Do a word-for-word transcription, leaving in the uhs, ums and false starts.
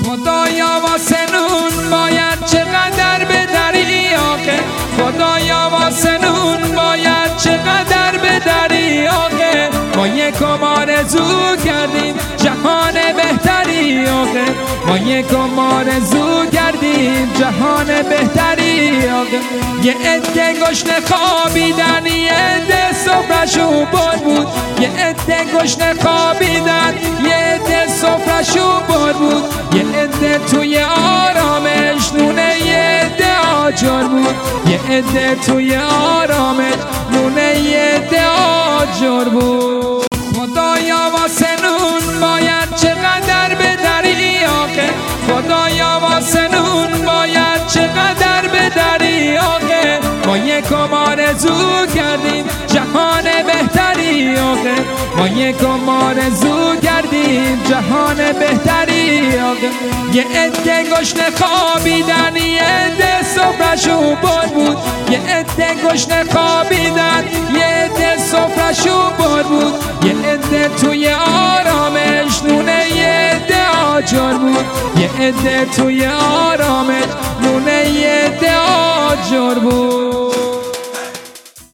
خدایا واسه نون باید چقدر بدری آخه، خدایا واسه نون باید چقدر بدری آخه. ما یکم آرزو کردیم جهان بهتری آخه، ما یکم آرزو کردیم جهان بهتری آخه. یه عده گشنه خوابیدن، یه عده سفرشون پر بود، یه عده گشنه خوابیدن، یه عده سفرشون پر بود، یه عده توی آرامش نونه، یه عده آجر بود، یه عده توی آرامش نونه، یه عده آجر بود. خدایا واسه نون باید چقدر بدری آخه، خدایا واسه نون باید چقدر بدری آخه. ما یکم آرزو کردیم جهان بهتری آخه، ما یکم آرزو کردیم جهان بهتری آخه. یه عده گشنه خوابیدن، یه عده سفرشون پر بود، یه عده گشنه خوابیدن، یه عده سفرشون پر بود، یه عده توی آرامش نونه، یه عده آجر بود، یه عده توی آرامش نونه، یه عده آجر بود.